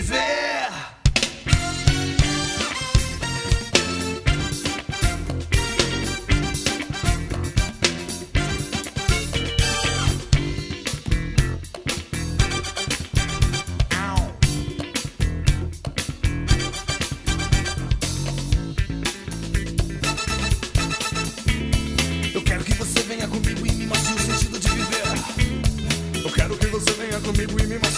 viver. Eu quero que você venha comigo e me mostre o sentido de viver. Eu quero que você venha comigo e me mostre